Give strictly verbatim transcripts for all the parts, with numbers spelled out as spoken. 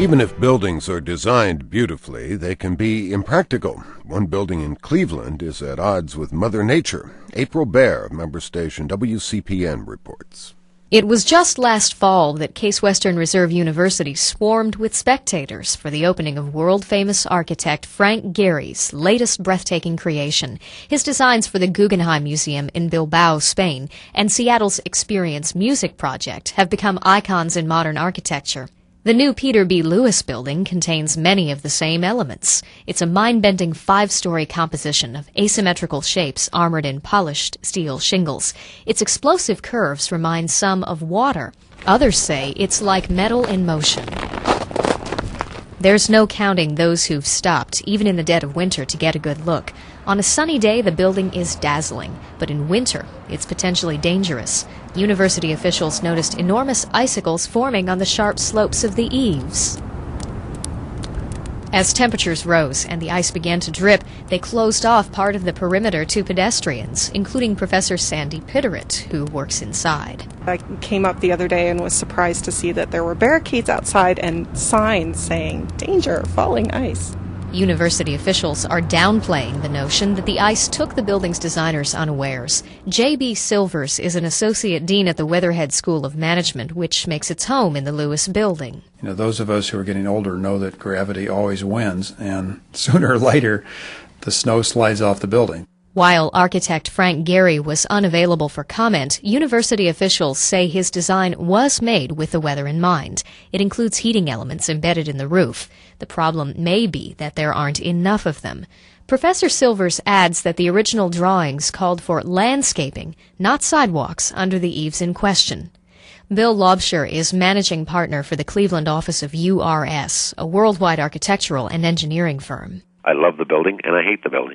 Even if buildings are designed beautifully, they can be impractical. One building in Cleveland is at odds with Mother Nature. April Baer of member station W C P N reports. It was just last fall that Case Western Reserve University swarmed with spectators for the opening of world-famous architect Frank Gehry's latest breathtaking creation. His designs for the Guggenheim Museum in Bilbao, Spain, and Seattle's Experience Music Project have become icons in modern architecture. The new Peter B. Lewis building contains many of the same elements. It's a mind-bending five-story composition of asymmetrical shapes armored in polished steel shingles. Its explosive curves remind some of water. Others say it's like metal in motion. There's no counting those who've stopped, even in the dead of winter, to get a good look. On a sunny day, the building is dazzling, but in winter, it's potentially dangerous. University officials noticed enormous icicles forming on the sharp slopes of the eaves. As temperatures rose and the ice began to drip, they closed off part of the perimeter to pedestrians, including Professor Sandy Pitteritt, who works inside. I came up the other day and was surprised to see that there were barricades outside and signs saying, "Danger, falling ice." University officials are downplaying the notion that the ice took the building's designers unawares. J B Silvers is an associate dean at the Weatherhead School of Management, which makes its home in the Lewis building. You know, those of us who are getting older know that gravity always wins, and sooner or later, the snow slides off the building. While architect Frank Gehry was unavailable for comment, university officials say his design was made with the weather in mind. It includes heating elements embedded in the roof. The problem may be that there aren't enough of them. Professor Silvers adds that the original drawings called for landscaping, not sidewalks, under the eaves in question. Bill Lobsher is managing partner for the Cleveland office of U R S, a worldwide architectural and engineering firm. I love the building, and I hate the building.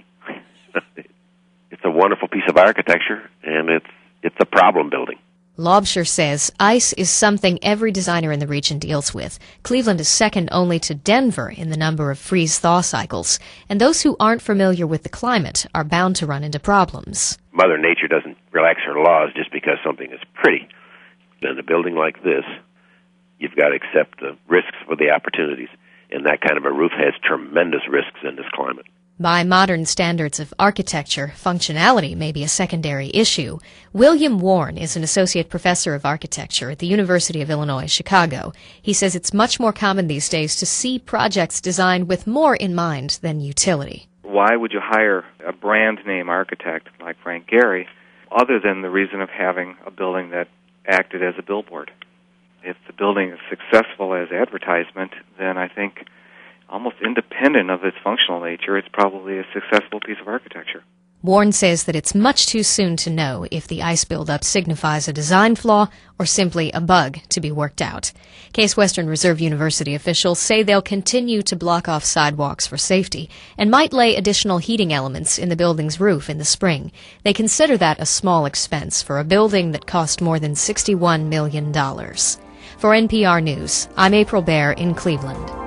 It's a wonderful piece of architecture, and it's it's a problem building. Lobsher says ice is something every designer in the region deals with. Cleveland is second only to Denver in the number of freeze-thaw cycles, and those who aren't familiar with the climate are bound to run into problems. Mother Nature doesn't relax her laws just because something is pretty. In a building like this, you've got to accept the risks for the opportunities, and that kind of a roof has tremendous risks in this climate. By modern standards of architecture, functionality may be a secondary issue. William Warren is an associate professor of architecture at the University of Illinois, Chicago. He says it's much more common these days to see projects designed with more in mind than utility. Why would you hire a brand name architect like Frank Gehry other than the reason of having a building that acted as a billboard? If the building is successful as advertisement, then I think almost independent of its functional nature, it's probably a successful piece of architecture. Warren says that it's much too soon to know if the ice buildup signifies a design flaw or simply a bug to be worked out. Case Western Reserve University officials say they'll continue to block off sidewalks for safety and might lay additional heating elements in the building's roof in the spring. They consider that a small expense for a building that cost more than sixty-one million dollars. For N P R News, I'm April Baer in Cleveland.